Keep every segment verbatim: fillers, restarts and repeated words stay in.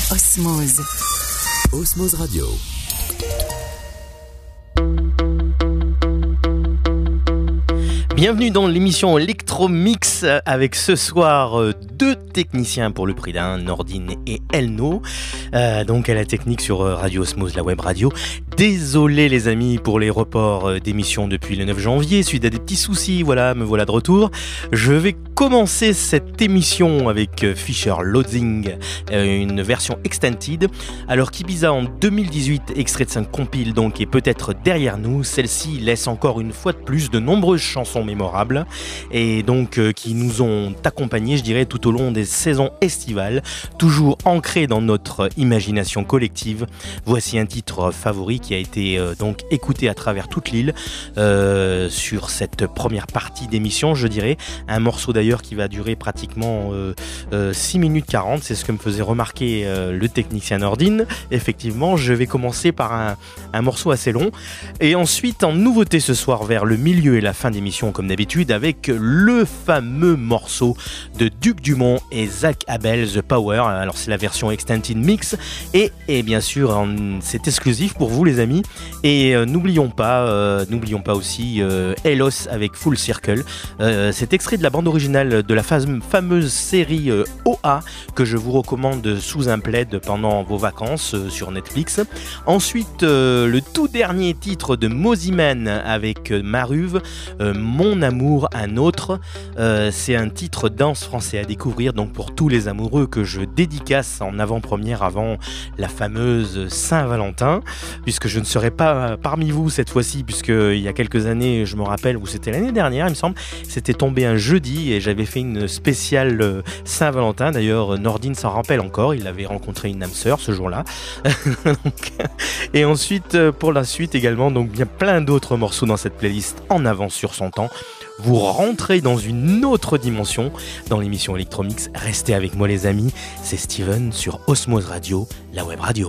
Osmose. Osmose Radio. Bienvenue dans l'émission Electromix avec ce soir euh, deux techniciens pour le prix d'un, Nordine et Elno. Euh, donc à la technique sur euh, Radio Osmose, la web radio. Désolé les amis pour les reports euh, d'émission depuis le neuf janvier, suite à des petits soucis, voilà, me voilà de retour. Je vais commencer cette émission avec euh, Fisher Loading, euh, une version extended. Alors qu'Ibiza en deux mille dix-huit, extrait de cinq compile donc, est peut-être derrière nous, celle-ci laisse encore une fois de plus de nombreuses chansons mémorables et donc euh, qui nous ont accompagnés, je dirais, tout au long des saisons estivales, toujours ancrées dans notre imagination collective. Voici un titre favori qui a été euh, donc écouté à travers toute l'île euh, sur cette première partie d'émission, je dirais, un morceau d'ailleurs qui va durer pratiquement euh, euh, six minutes quarante, c'est ce que me faisait remarquer euh, le technicien Nordine. Effectivement, je vais commencer par un, un morceau assez long et ensuite en nouveauté ce soir vers le milieu et la fin d'émission comme d'habitude avec le fameux morceau de Duc Dumont et Zach Abel, The Power. Alors c'est la version Extended Mix et, et bien sûr en, c'est exclusif pour vous les amis et euh, n'oublions pas euh, n'oublions pas aussi euh, Elos avec Full Circle. Euh, c'est extrait de la bande originale de la fame, fameuse série euh, O A que je vous recommande sous un plaid pendant vos vacances euh, sur Netflix. Ensuite euh, le tout dernier titre de Moziman avec euh, Maruv, euh, Mon amour, un autre. Euh, c'est un titre danse français à découvrir donc pour tous les amoureux que je dédicace en avant-première avant la fameuse Saint-Valentin, puisque je ne serai pas parmi vous cette fois-ci, puisque il y a quelques années, je me rappelle, ou c'était l'année dernière il me semble, c'était tombé un jeudi et j'avais fait une spéciale Saint-Valentin. D'ailleurs Nordine s'en rappelle encore, il avait rencontré une âme sœur ce jour-là. donc, et ensuite pour la suite également, donc il y a plein d'autres morceaux dans cette playlist en avance sur son temps. Vous rentrez dans une autre dimension dans l'émission Electromix. Restez avec moi les amis, c'est Steven sur Osmose Radio, la web radio.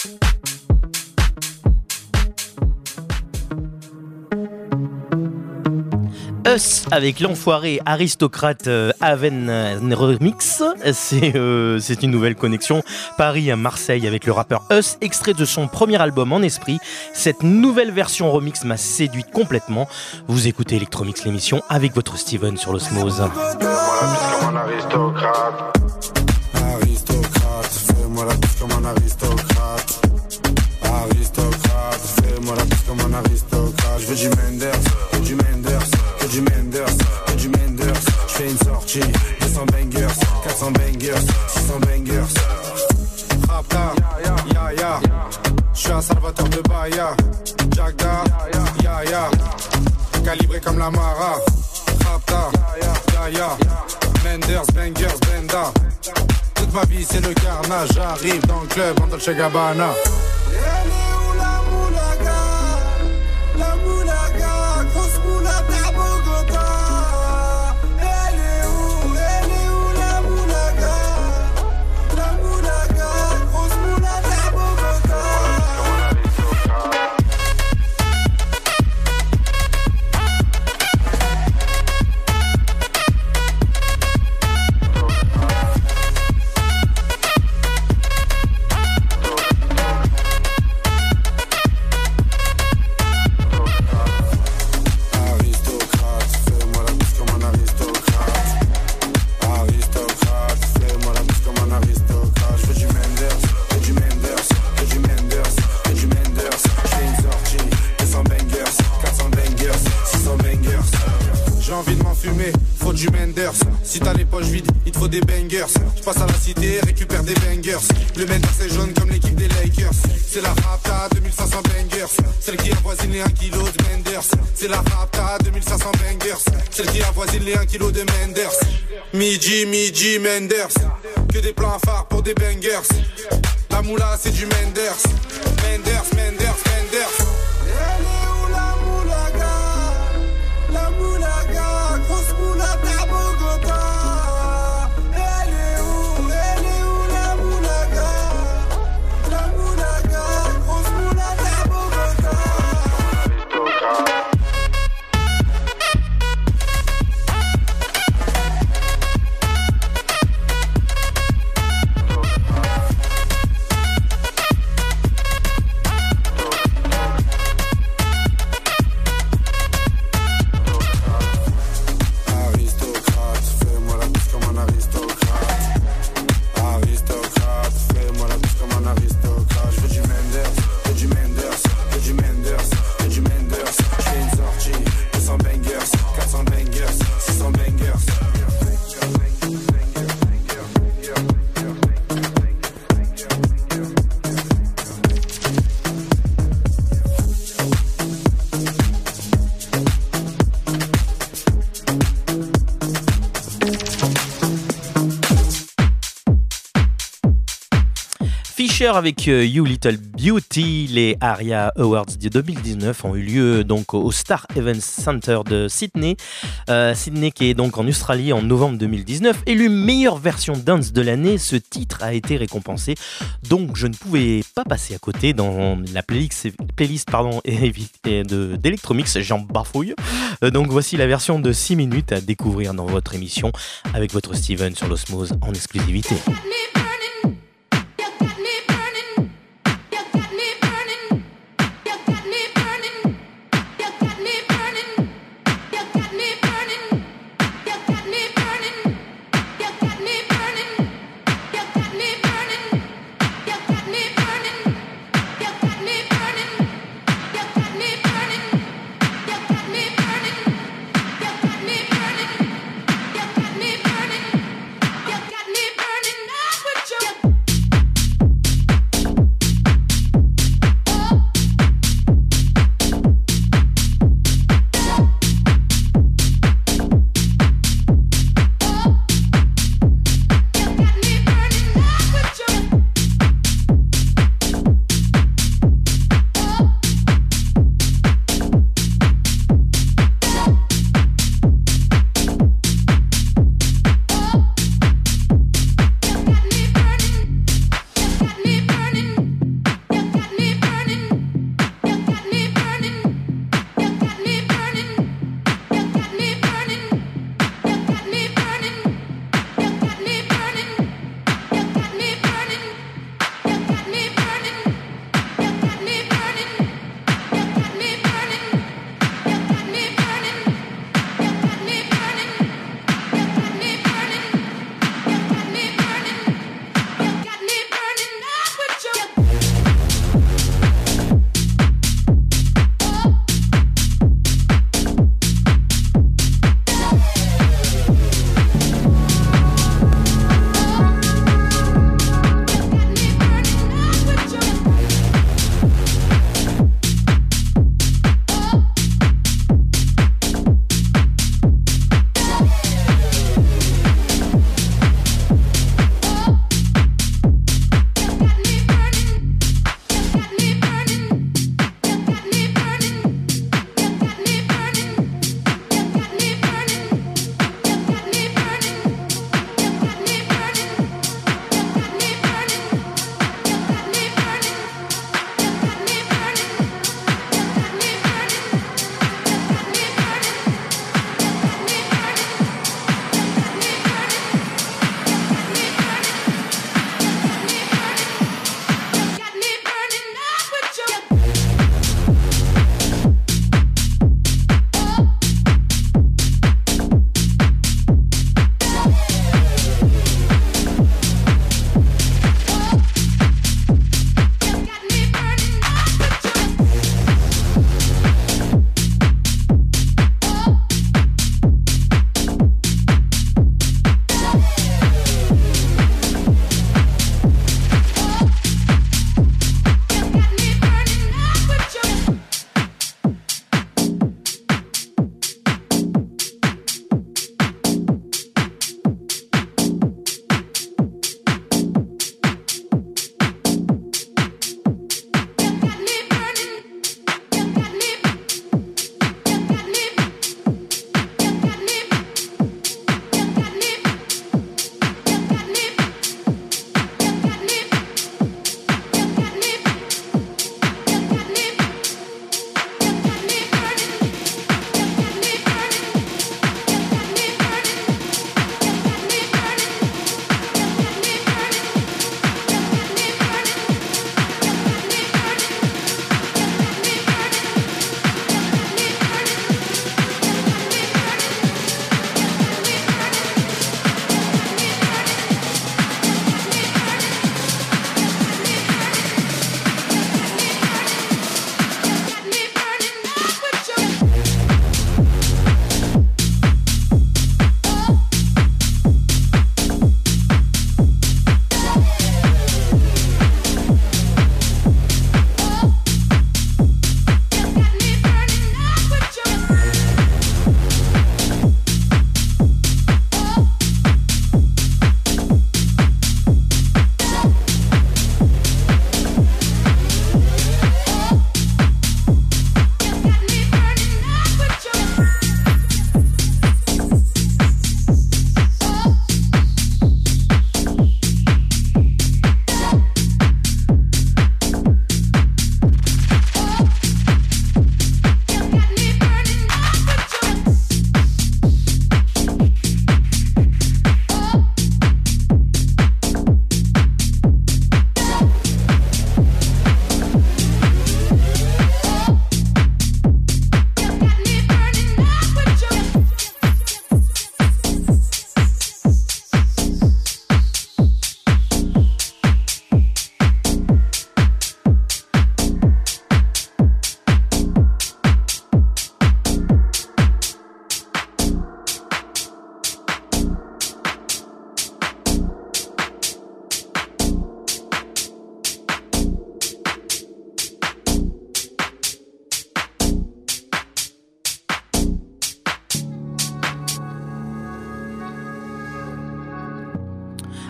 Us avec l'enfoiré aristocrate euh, Aven euh, Remix, c'est, euh, c'est une nouvelle connexion Paris à Marseille avec le rappeur Us, extrait de son premier album En Esprit. Cette nouvelle version remix m'a séduit complètement. Vous écoutez Electromix, l'émission avec votre Steven sur l'Osmose. Aristocrate, fais-moi la piste comme un aristocrate. Aristocrate, fais-moi la piste comme un aristocrate. Je veux du Menders, que du Menders, que du Menders, que du Menders. Je fais une sortie, deux cents bangers, quatre cents bangers, six cents bangers. Rapta, ya ya, je suis un salvateur de Bahia. Jagda, ya ya, calibré comme la Mara. Rapta, ya ya, Menders, bangers, benda. Toute ma vie c'est le carnage, j'arrive dans le club en Dolce Gabbana. Elle est où la moulaga? La moulaga, grosse moulaga Bogota. Elle est où, elle est où la moulaga? La moulaga, grosse moulaga Bogota. Faut du Menders, si t'as les poches vides, il te faut des bangers. Je passe à la cité, récupère des bangers. Le Menders est jaune comme l'équipe des Lakers. C'est la Rapta, deux mille cinq cents bangers. Celle qui avoisine les un kilo de Menders. C'est la Rapta, deux mille cinq cents bangers. Celle qui avoisine les un kilo de Menders. Midi, midi, Menders. Que des plans phares pour des bangers. La moula, c'est du Menders. Menders, Menders, Menders. Elle est où la moulaga? La moulaga, grosse moulaga Bogota. Elle est où, elle est où la moulaga? La moulaga, grosse moulaga Bogota. Avec euh, You Little Beauty, les ARIA Awards de deux mille dix-neuf ont eu lieu donc au Star Events Center de Sydney. Euh, Sydney qui est donc en Australie en novembre deux mille dix-neuf. Élu meilleure version dance de l'année, ce titre a été récompensé. Donc je ne pouvais pas passer à côté dans la playlist, playlist pardon, de, d'Electromix, j'en bafouille. Euh, donc voici la version de six minutes à découvrir dans votre émission avec votre Steven sur l'Osmose en exclusivité. Got me burning up with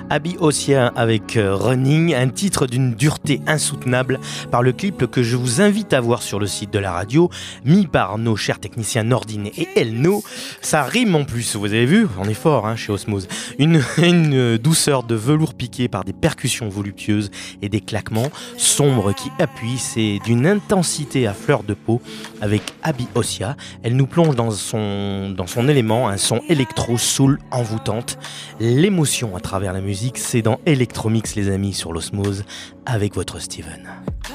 Abby Ossia avec Running, un titre d'une dureté insoutenable par le clip que je vous invite à voir sur le site de la radio, mis par nos chers techniciens Nordine et Elno. Ça rime en plus, vous avez vu, on est fort hein, chez Osmose. Une, une douceur de velours piqué par des percussions voluptueuses et des claquements sombres qui appuient, c'est d'une intensité à fleur de peau avec Abby Ossia. Elle nous plonge dans son, dans son élément, un son électro-soul envoûtante. L'émotion à travers la musique, c'est dans Electromix les amis sur l'Osmose avec votre Steven.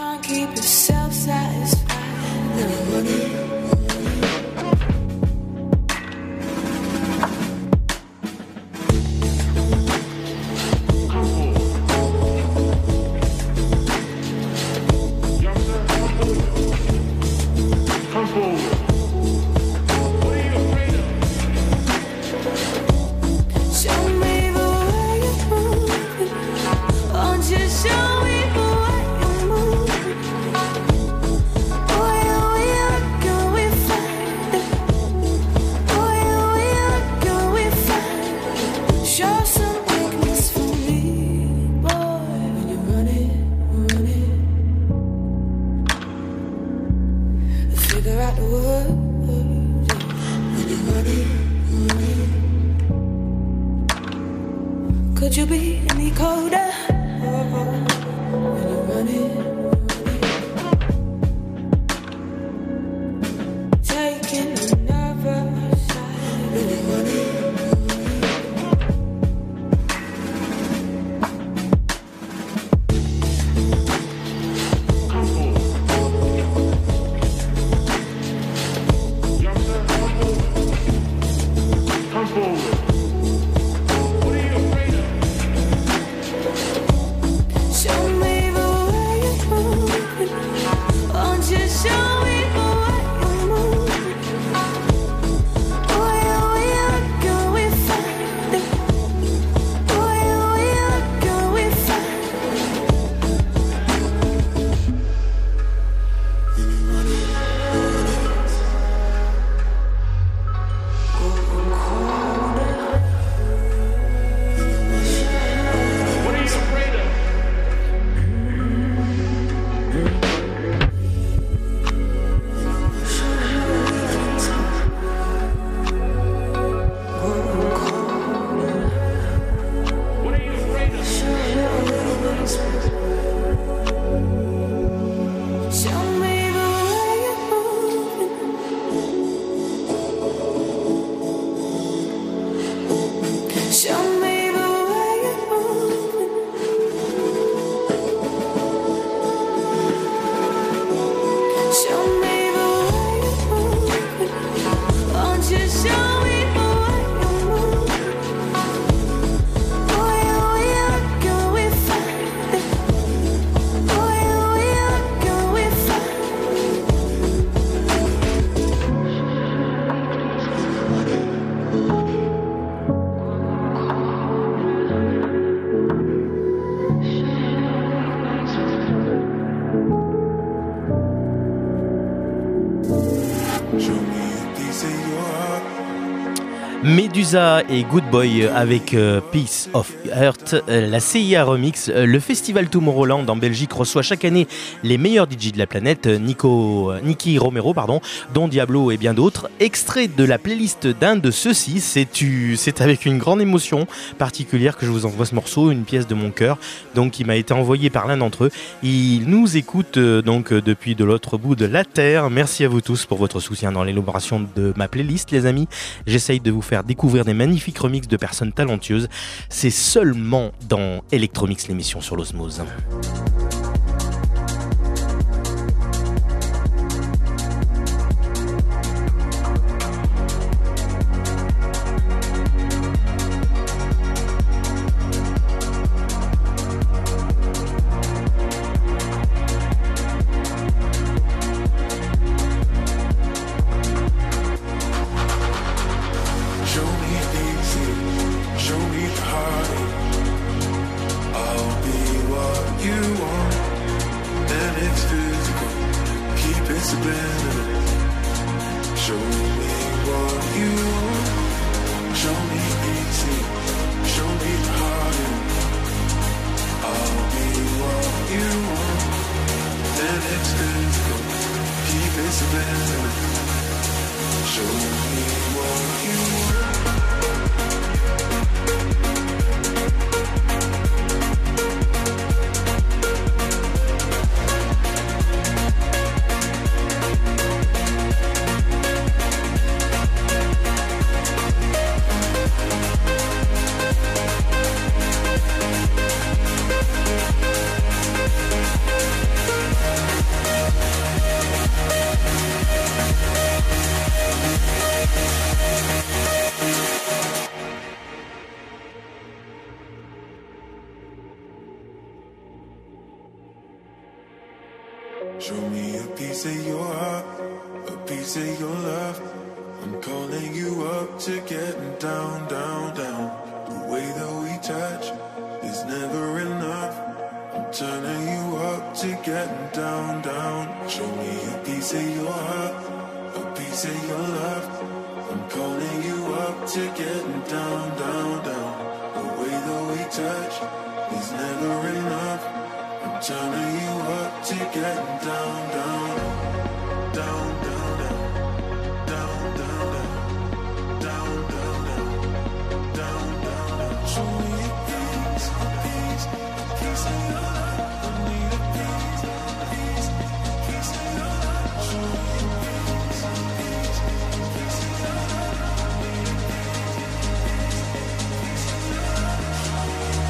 Could you be any colder when you're running? Taking another side when you're running. Come forward. Medusa et Good Boy avec euh, Piece of Earth, euh, la C I A Remix. Euh, le festival Tomorrowland en Belgique reçoit chaque année les meilleurs D J de la planète, Nico, euh, Nicky Romero, pardon, Don Diablo et bien d'autres. Extrait de la playlist d'un de ceux-ci, c'est, tu, c'est avec une grande émotion particulière que je vous envoie ce morceau, une pièce de mon cœur, donc qui m'a été envoyé par l'un d'entre eux. Il nous écoute euh, donc euh, depuis de l'autre bout de la terre. Merci à vous tous pour votre soutien dans l'élaboration de ma playlist, les amis. J'essaye de vous faire découvrir des magnifiques remixes de personnes talentueuses. C'est seulement dans Electromix, l'émission sur l'Osmose. Show me easy, show me the heart. Show me a piece of your heart, a piece of your love. I'm calling you up to getting down, down, down. The way that we touch is never enough. I'm turning you up to getting down, down. Show me a piece of your heart, a piece of your love. I'm calling you up to getting down, down, down. The way that we touch is never enough. I'm turning you up to getting down, down, down, down, down, down, down, down, down, down, down, down, down. Show me a piece, a piece, a piece of your love. I need a piece, a piece, a piece of your love. Show me a piece, a piece, a piece of your love. I need a piece, a piece, a piece of your love.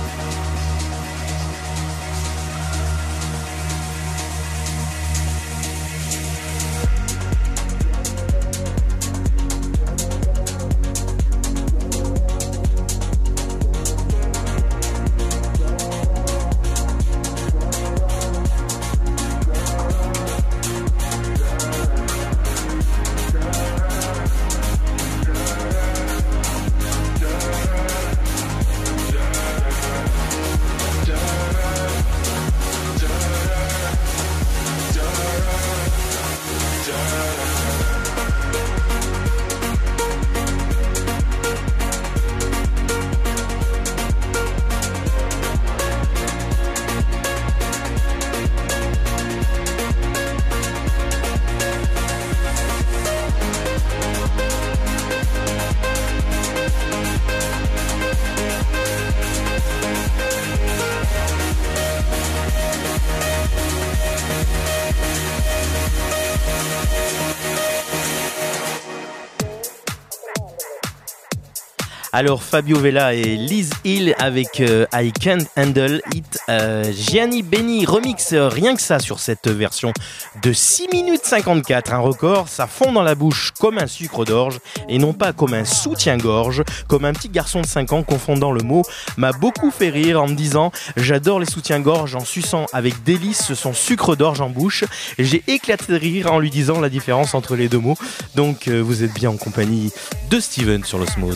Alors Fabio Vella et Liz Hill avec euh, I Can't Handle It. euh, Gianni Benni remix euh, rien que ça sur cette version de six minutes cinquante-quatre, un record. Ça fond dans la bouche comme un sucre d'orge et non pas comme un soutien-gorge, comme un petit garçon de cinq ans confondant le mot m'a beaucoup fait rire en me disant j'adore les soutiens-gorge en suçant avec délice son sucre d'orge en bouche. J'ai éclaté de rire en lui disant la différence entre les deux mots. Donc euh, vous êtes bien en compagnie de Steven sur l'Osmose.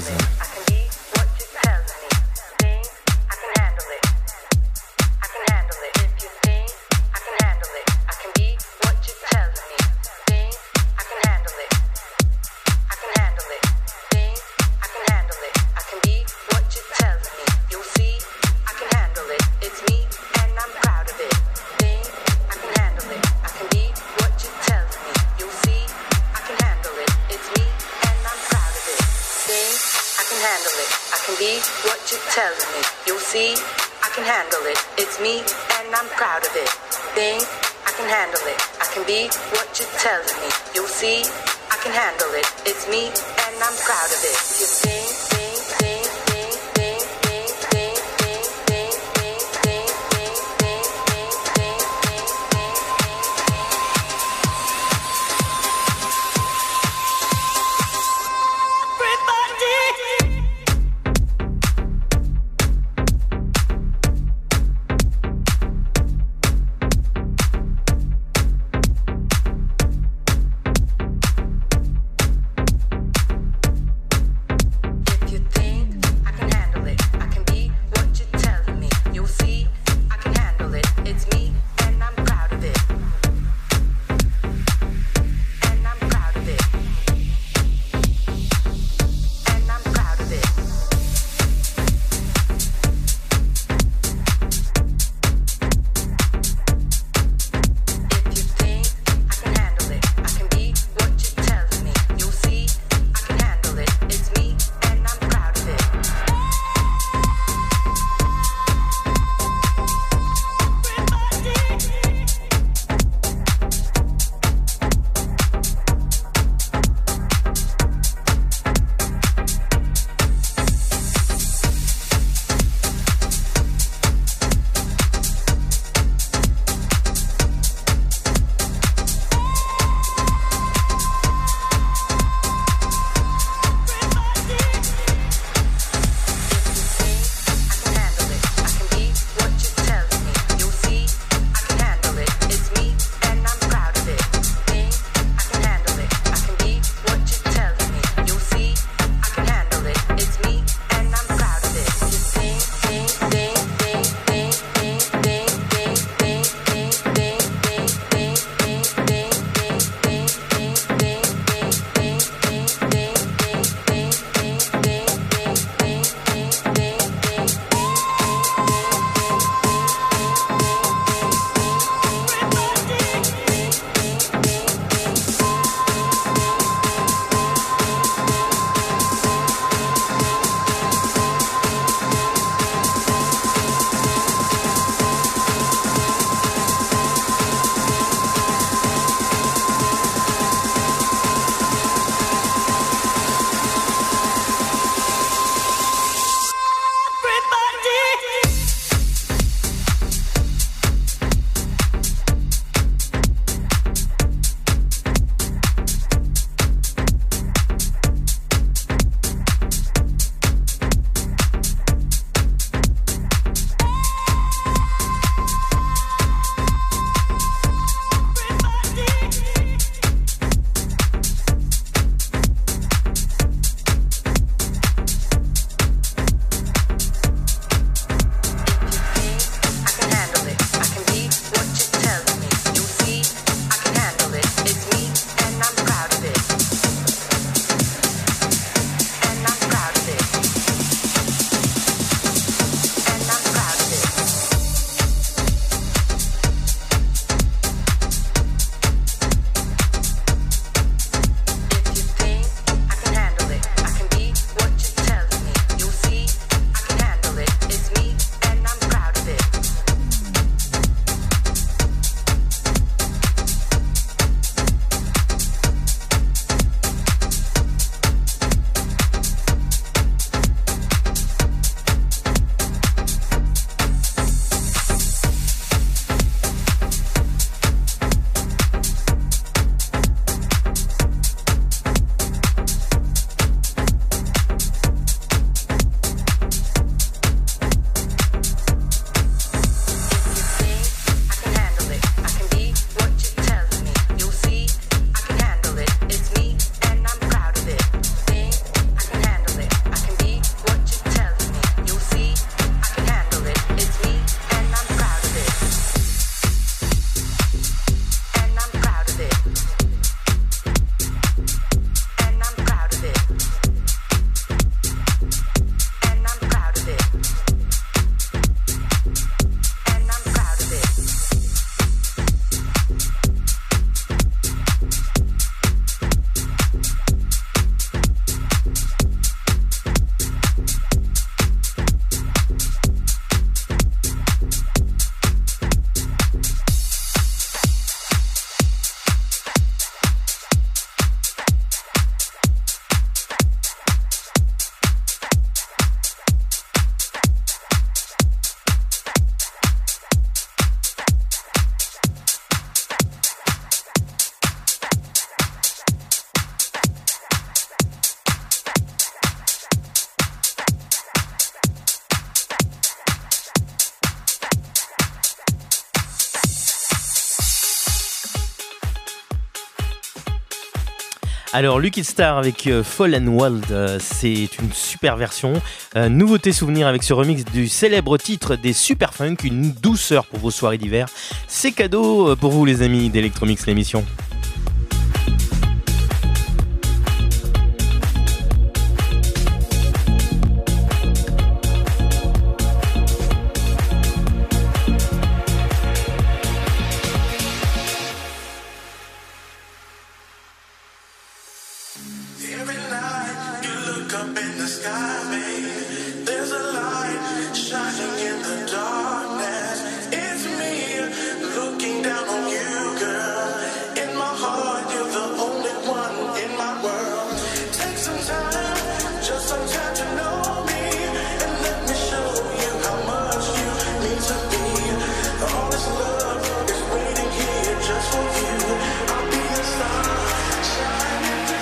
Alors, Lucky Star avec euh, Fall and Wild, euh, c'est une super version. Euh, nouveauté souvenir avec ce remix du célèbre titre des Superfunk, une douceur pour vos soirées d'hiver. C'est cadeau euh, pour vous les amis d'Electromix l'émission. Every night you look up in the sky, babe. There's a light shining in the darkness. It's me looking down on you, girl. In my heart, you're the only one in my world. Take some time, just some time to know me, and let me show you how much you mean to me. All this love is waiting here just for you. I'll be the star shining through.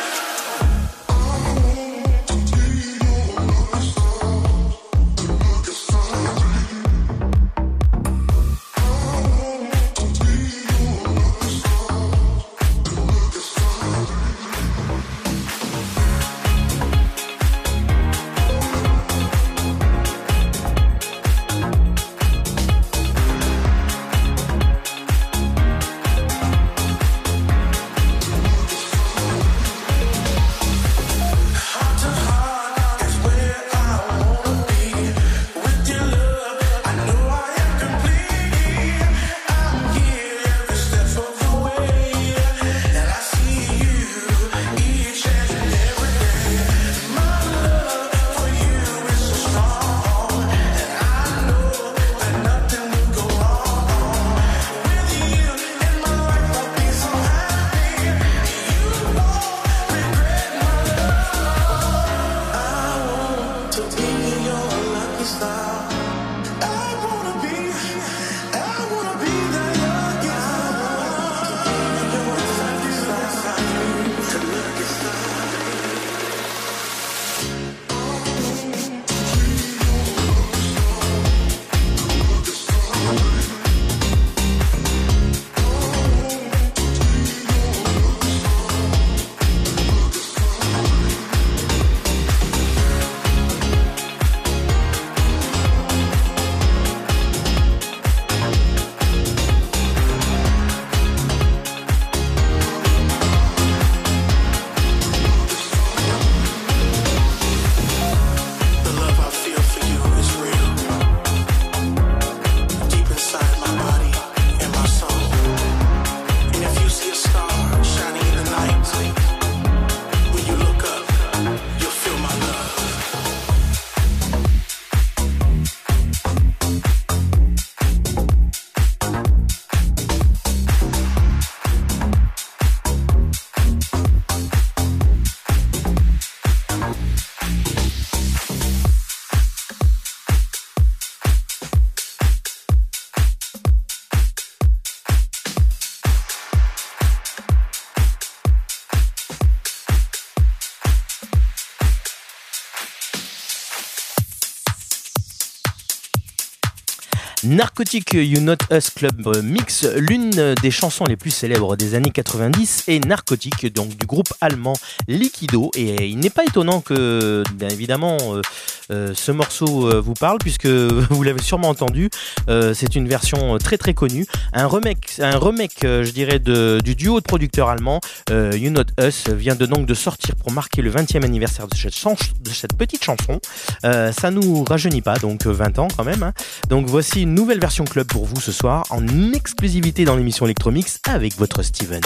Narcotic You Not Us Club Mix, l'une des chansons les plus célèbres des années quatre-vingt-dix, est Narcotic, donc du groupe allemand Liquido. Et il n'est pas étonnant que, bien évidemment, euh, euh, ce morceau euh, vous parle, puisque vous l'avez sûrement entendu. Euh, c'est une version très très connue, un remake, un remake, euh, je dirais, de, du duo de producteurs allemands euh, You Not Us vient de donc de sortir pour marquer le vingtième anniversaire de cette, chan- de cette petite chanson. Euh, ça nous rajeunit pas, donc vingt ans quand même. Hein. Donc voici une nouvelle version club pour vous ce soir, en exclusivité dans l'émission Electromix avec votre Steven.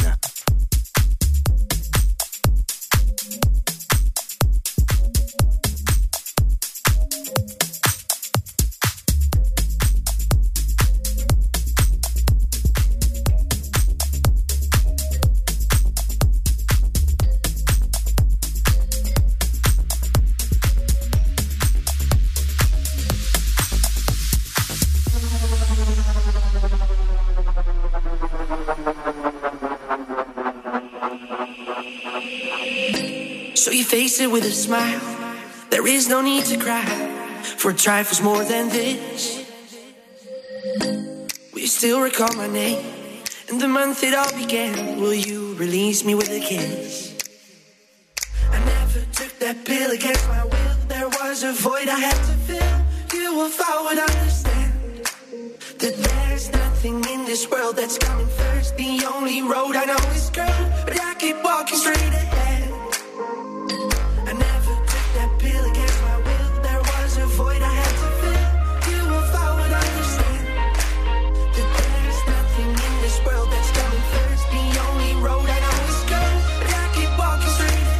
So you face it with a smile. There is no need to cry for trifles more than this. Will you still recall my name and the month it all began? Will you release me with a kiss? that pill against my will. There was a void I had to fill. You, if I would understand that there's nothing in this world that's coming first. The only road I know is curved, but I keep walking straight ahead. I never took that pill against my will. There was a void I had to fill. You, if I would understand that there's nothing in this world that's coming first. The only road I know is curved, but I keep walking straight ahead.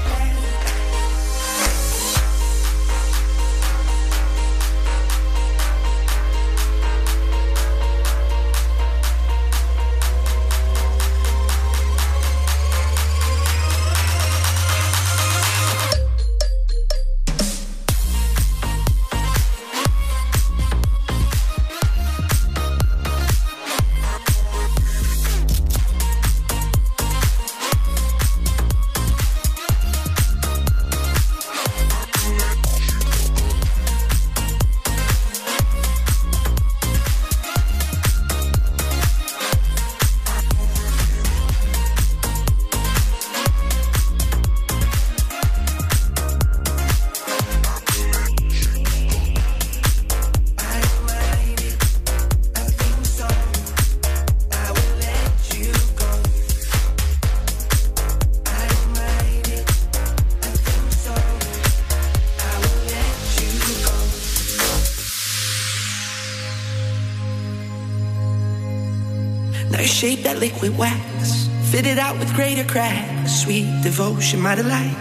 Shape that liquid wax, fit it out with greater cracks. Sweet devotion, my delight.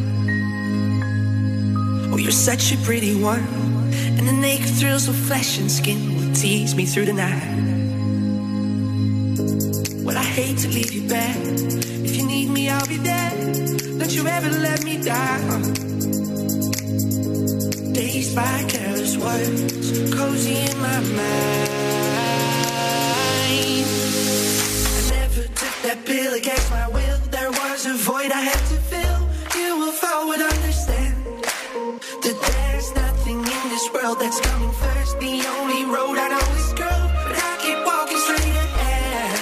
Oh, you're such a pretty one, and the naked thrills of flesh and skin will tease me through the night. Well, I hate to leave you back. If you need me, I'll be there. Don't you ever let me down. Dazed by careless words, cozy in my mind. That pill against my will. There was a void I had to fill. You, if I would understand that there's nothing in this world that's coming first. The only road I know is curved, but I keep walking straight ahead.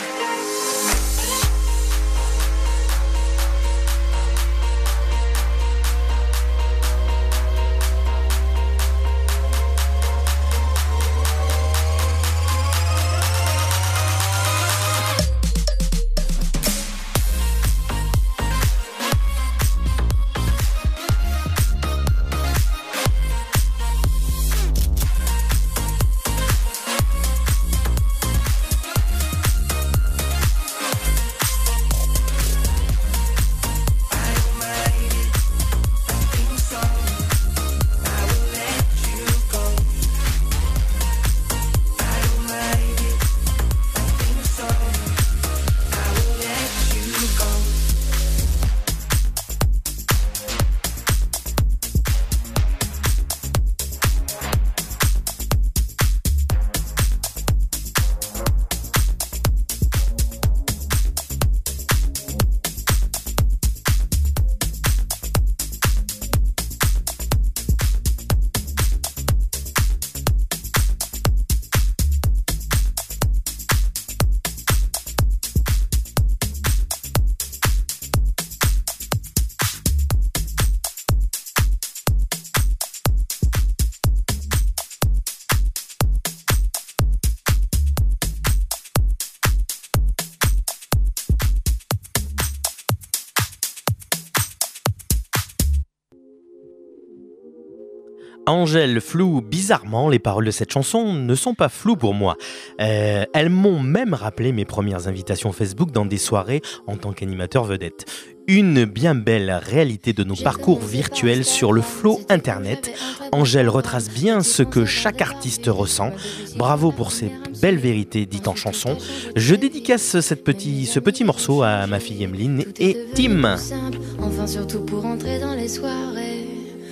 Angèle floue bizarrement, les paroles de cette chanson ne sont pas floues pour moi. Euh, elles m'ont même rappelé mes premières invitations Facebook dans des soirées en tant qu'animateur vedette. Une bien belle réalité de nos parcours virtuels sur le flot internet. Angèle retrace bien ce que chaque artiste ressent. Bravo pour ces belles vérités dites en chanson. Je dédicace cette petit, ce petit morceau à ma fille Emeline et Tim. Enfin surtout pour entrer dans les soirées.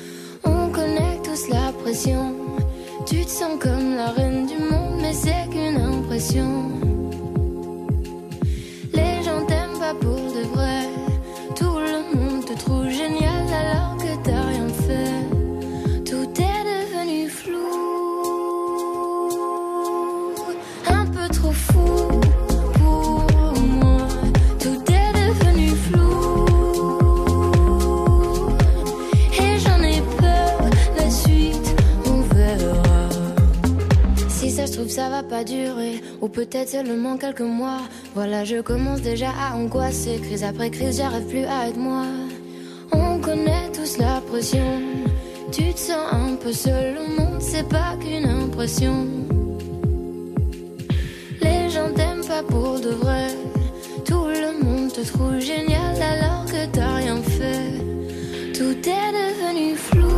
On connaît tous la pression. Tu te sens comme la reine du monde, mais c'est qu'une impression. Les gens t'aiment pas pour de vrai. Tout le monde te trouve génial alors que t'as rien fait. Tout est devenu flou, un peu trop fou pour moi. Tout est devenu flou et j'en va pas durer, ou peut-être seulement quelques mois. Voilà, je commence déjà à angoisser. Crise après crise, j'arrive plus à être moi. On connaît tous la pression. Tu te sens un peu seul, le monde c'est pas qu'une impression. Les gens t'aiment pas pour de vrai. Tout le monde te trouve génial alors que t'as rien fait. Tout est devenu flou.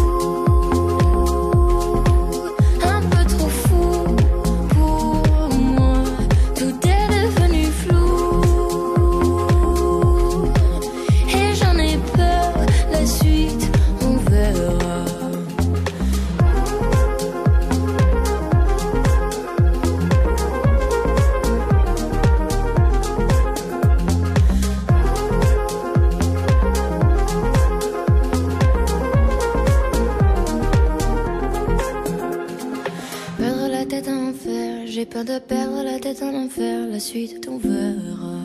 J'ai peur de perdre la tête en enfer, la suite on verra.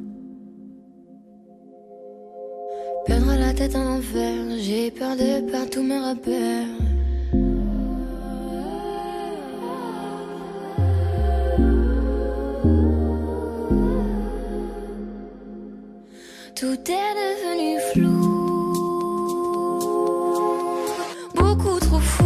Perdre la tête en enfer, j'ai peur de perdre tous mes repères. Tout est devenu flou. Beaucoup trop fou.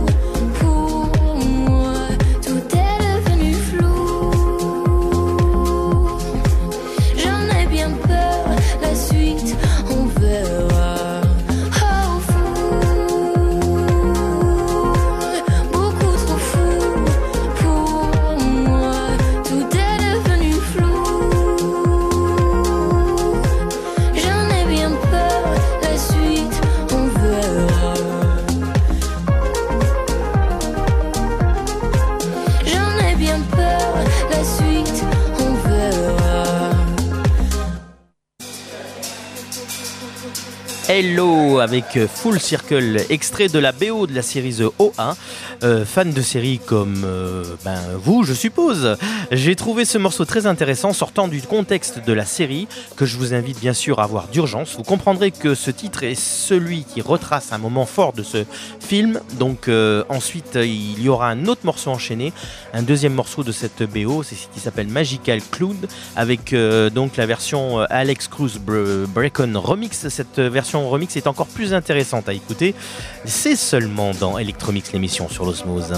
Hello avec Full Circle, extrait de la B O de la série The O un. Euh, fan de série comme euh, ben, vous, je suppose. J'ai trouvé ce morceau très intéressant, sortant du contexte de la série, que je vous invite bien sûr à voir d'urgence. Vous comprendrez que ce titre est celui qui retrace un moment fort de ce film. Donc euh, ensuite, il y aura un autre morceau enchaîné, un deuxième morceau de cette B O, c'est ce qui s'appelle Magical Cloud, avec euh, donc la version Alex Cruz Breakon Remix. Cette version remix est encore plus intéressante à écouter. C'est seulement dans Electromix, l'émission sur l'Osmose.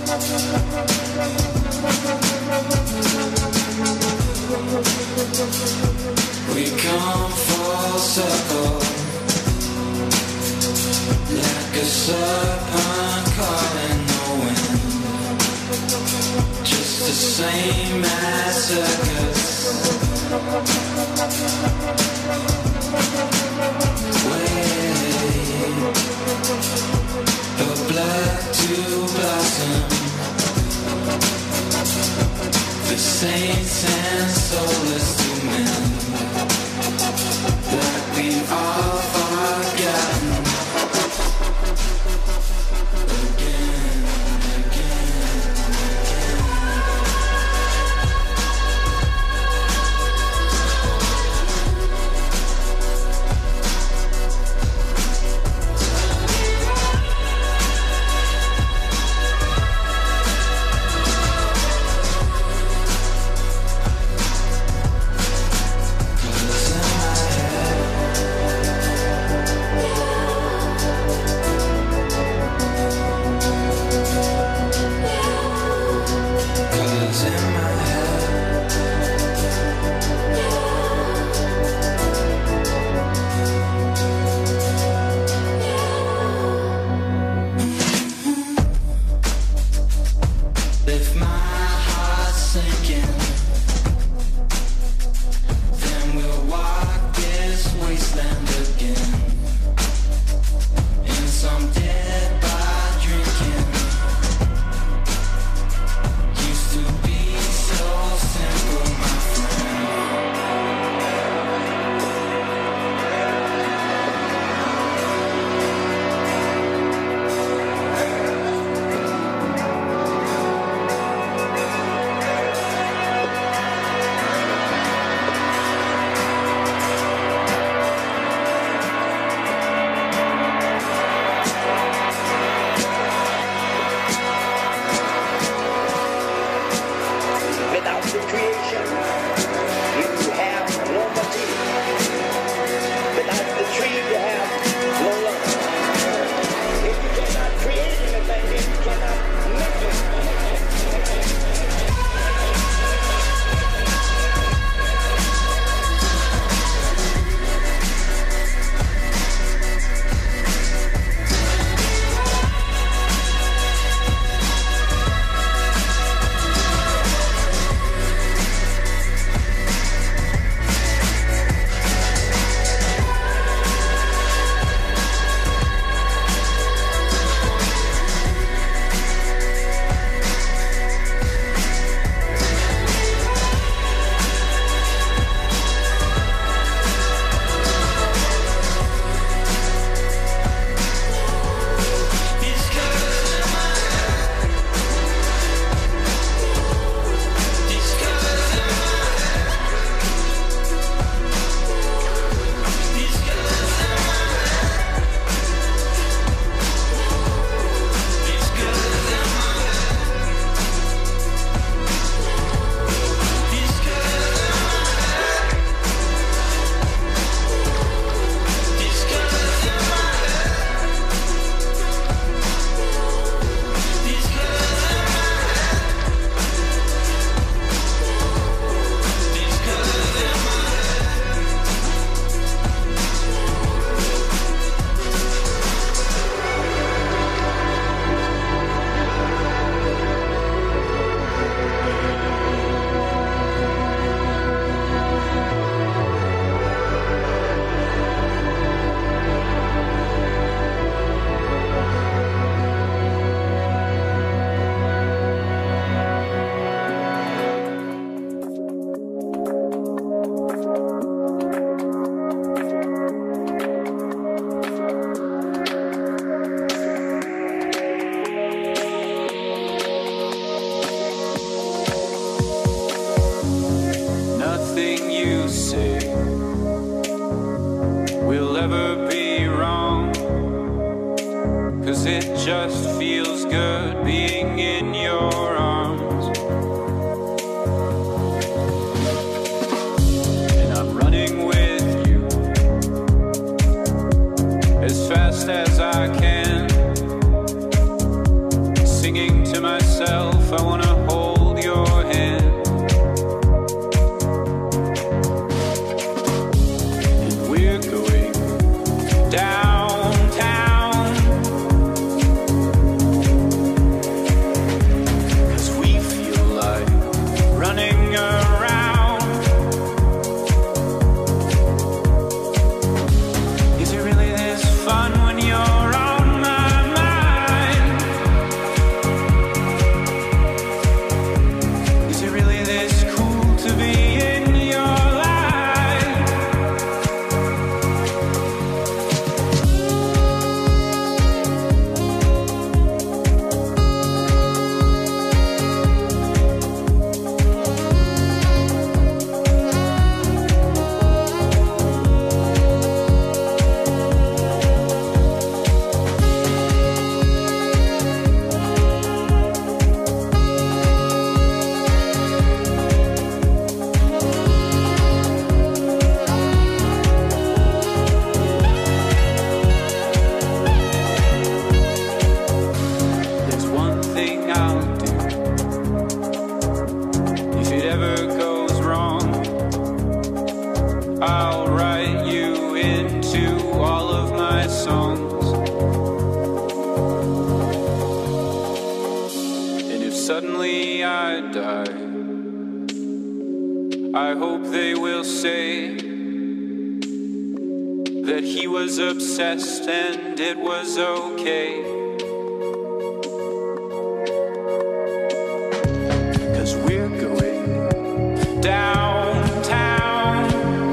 We come full circle, like a serpent caught in the wind, just the same as circus. Wait, the blood to blossom, the saints and soulless to men, that we all forgotten. Again, again, again. just feels good being in your arms. And I'm running with you as fast as I can, singing to myself, I wanna hold your hand. And we're going downtown, 'cause we feel like running around. Is it really this fun when you're on my mind? Is it really this cool to be in your life? There's one thing I'll do if it ever goes wrong. I'll write you into all of my songs. And if suddenly I die, I hope they will say that he was obsessed and it was okay. 'Cause we're going downtown,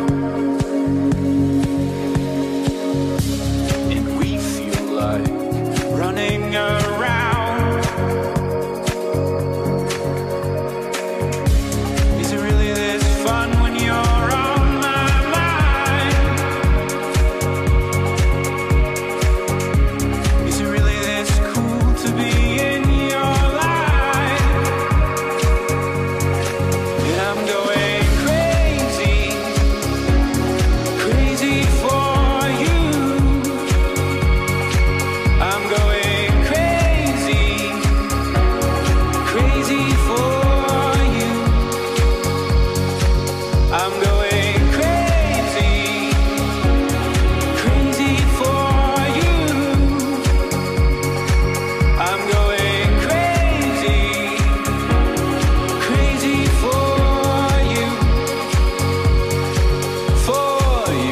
and we feel like running around. Is it really this fun when you're on my mind? Is it really this cool to be in your life? And I'm going crazy, crazy for you. I'm going crazy, crazy for you. I'm going crazy, crazy for you. I'm going crazy, crazy for you, for you.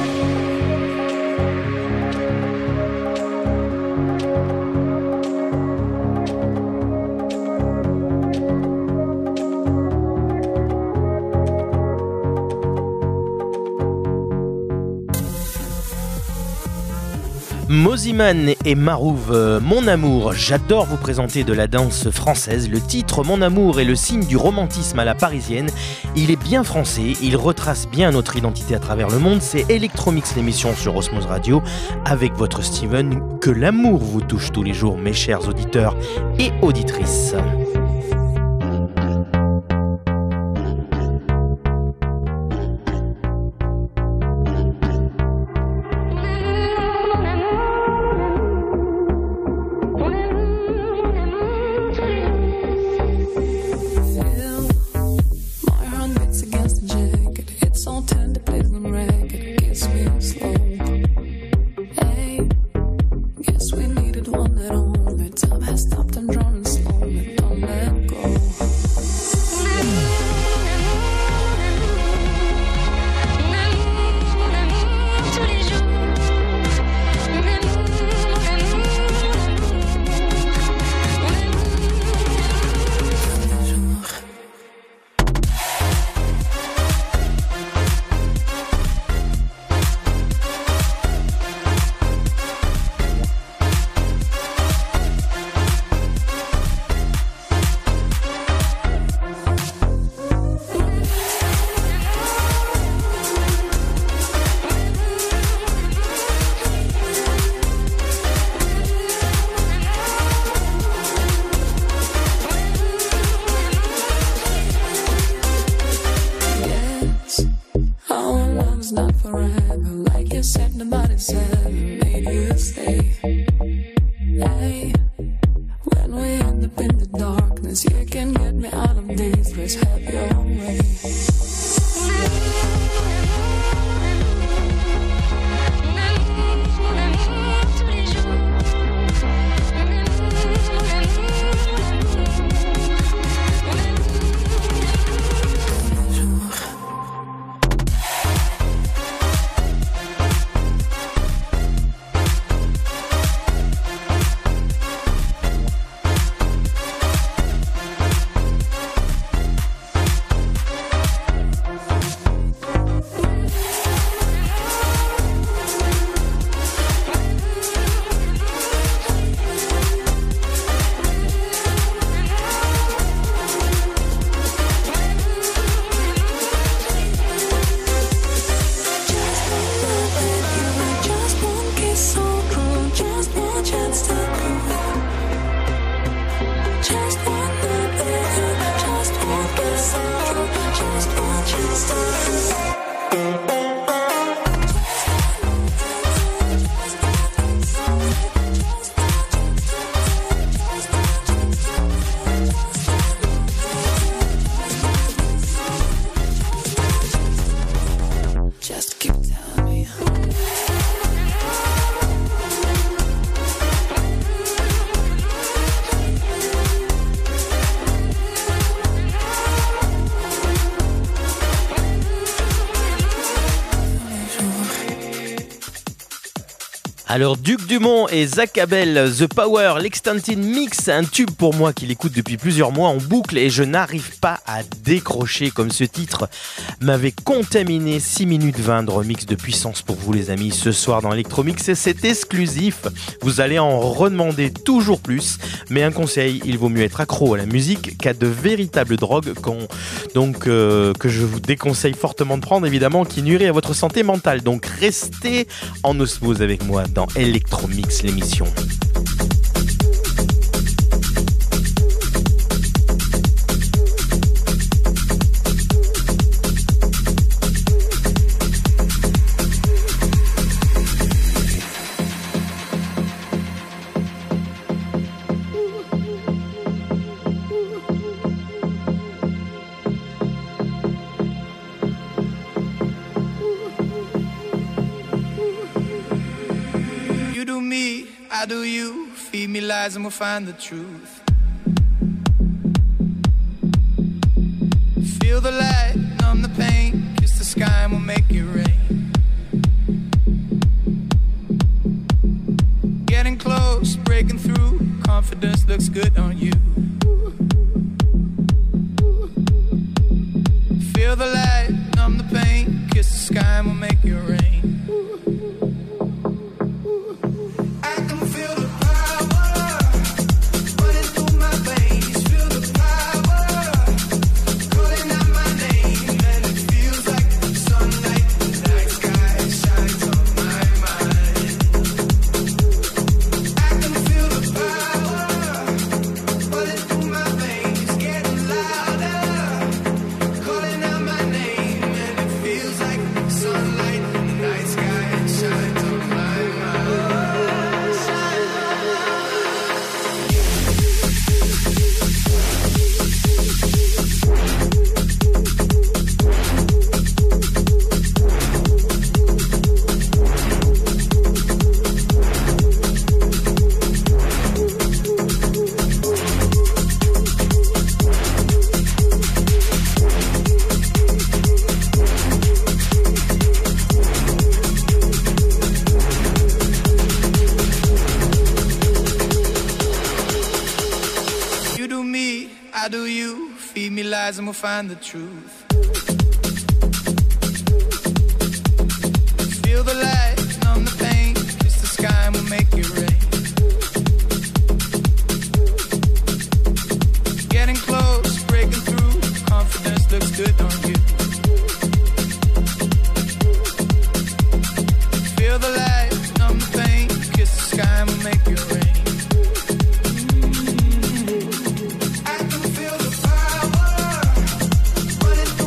Mosiman et Marouv, euh, Mon Amour. J'adore vous présenter de la danse française. Le titre Mon Amour est le signe du romantisme à la parisienne. Il est bien français, il retrace bien notre identité à travers le monde. C'est Electromix, l'émission sur Osmose Radio, avec votre Steven. Que l'amour vous touche tous les jours, mes chers auditeurs et auditrices. My heart beats against the jacket. It's all tender, please don't wreck it. Kiss me slow. Hey, guess we needed one that only time has stopped and drawn slowly. Don't let go. was not forever. Like you said, nobody said made you stay. Hey, when we end up in the darkness, you can get me out of this. Let's have your way. Alors Duc Dumont et Zach Abel, The Power, l'Extended Mix, un tube pour moi qui l'écoute depuis plusieurs mois en boucle et je n'arrive pas à décrocher comme ce titre m'avait contaminé. Six minutes vingt de remix de puissance pour vous les amis ce soir dans Electromix et c'est exclusif. Vous allez en redemander toujours plus, mais un conseil, il vaut mieux être accro à la musique qu'à de véritables drogues qu'on, donc, euh, que je vous déconseille fortement de prendre évidemment, qui nuirait à votre santé mentale. Donc restez en osmose avec moi dans Electromix, l'émission. I do you, feed me lies and we'll find the truth. Feel the light, numb the pain, kiss the sky and we'll make it rain. Getting close, breaking through, confidence looks good on you. Feel the light, numb the pain, kiss the sky and we'll make it rain. And we'll find the truth. Feel the light, numb the pain, kiss the sky and we'll make it rain. Getting close, breaking through, confidence looks good on you. Feel the light, numb the pain, kiss the sky and we'll make it rain. I can feel the power running through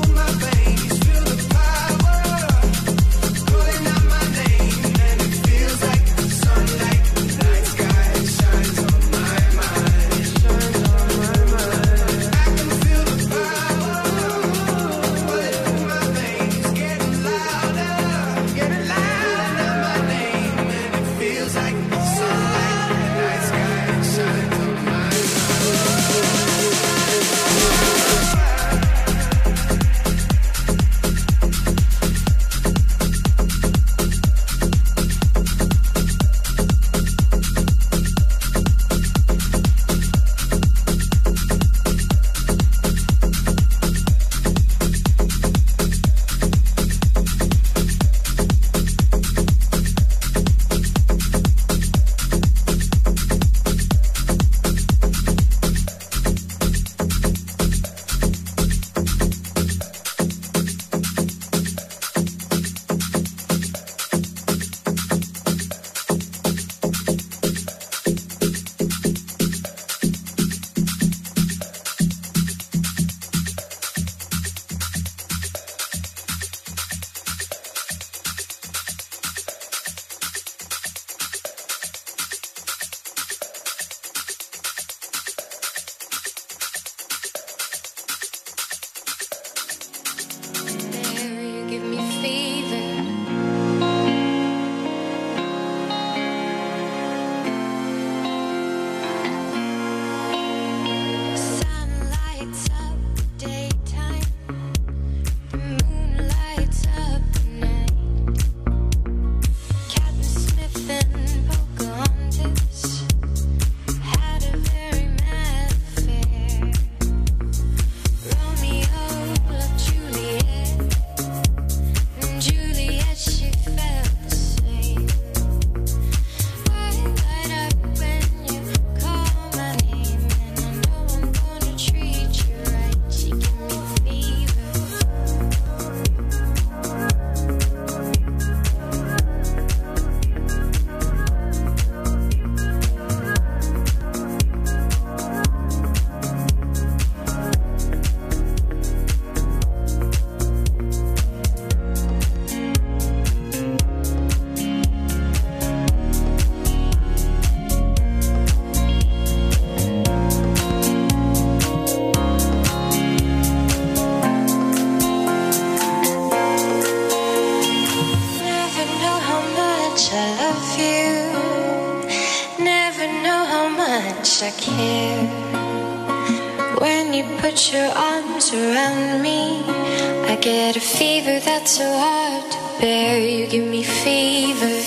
much I care. When you put your arms around me, I get a fever that's so hard to bear. You give me fever.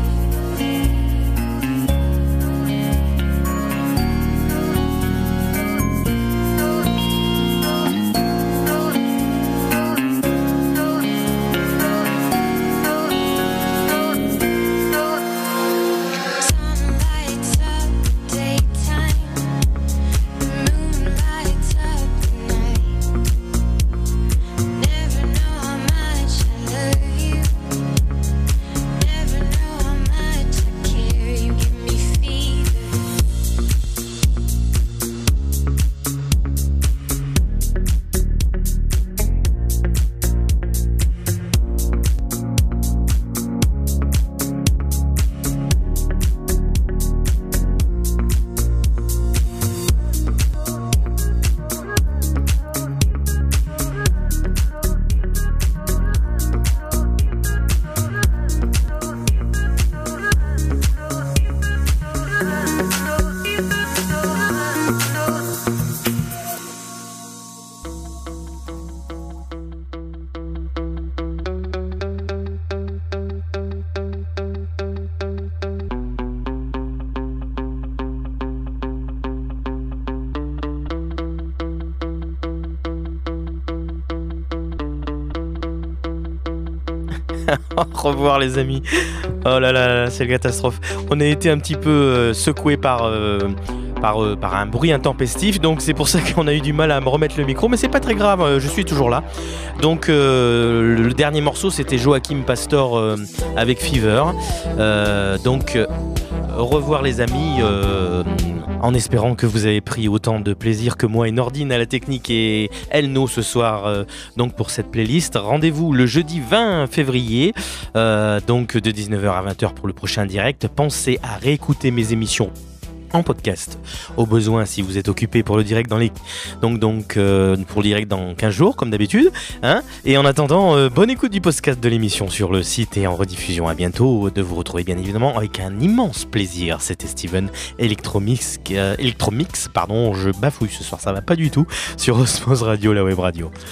Revoir les amis. Oh là là, là c'est la catastrophe. On a été un petit peu euh, secoué par, euh, par, euh, par un bruit intempestif, donc c'est pour ça qu'on a eu du mal à me remettre le micro, mais c'est pas très grave, euh, je suis toujours là. Donc euh, le dernier morceau c'était Joachim Pastor euh, avec Fever. Euh, donc euh, revoir les amis. Euh, En espérant que vous avez pris autant de plaisir que moi et Nordine à la technique et Elno ce soir euh, donc pour cette playlist. Rendez-vous le jeudi vingt février euh, donc de dix-neuf heures à vingt heures pour le prochain direct. Pensez à réécouter mes émissions en podcast au besoin si vous êtes occupé pour le direct dans les donc donc euh, pour le direct dans quinze jours comme d'habitude hein. Et en attendant euh, bonne écoute du podcast de l'émission sur le site et en rediffusion. À bientôt, de vous retrouver bien évidemment avec un immense plaisir. C'était Steven Electromix euh, Electromix pardon, je bafouille ce soir, ça va pas du tout sur Osmose Radio, la web radio.